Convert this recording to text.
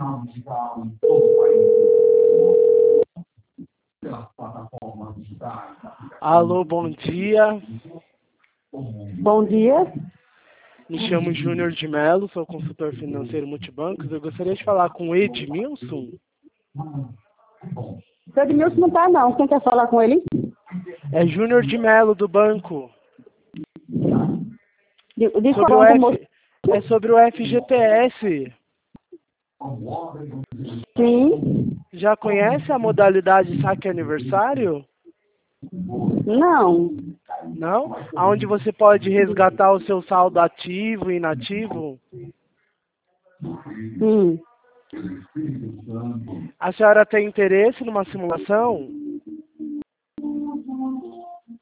Alô, bom dia. Bom dia. Me chamo Júnior de Mello, sou consultor financeiro multibancos. Eu gostaria de falar com o Edmilson. O Edmilson não tá, não. Quem quer falar com ele? É Júnior de Mello, do banco. De Sobre qual o banco, moço? É sobre o FGTS. Sim. Já conhece a modalidade saque aniversário? Não. Não? Onde você pode resgatar o seu saldo ativo e inativo? Hum. A senhora tem interesse numa simulação?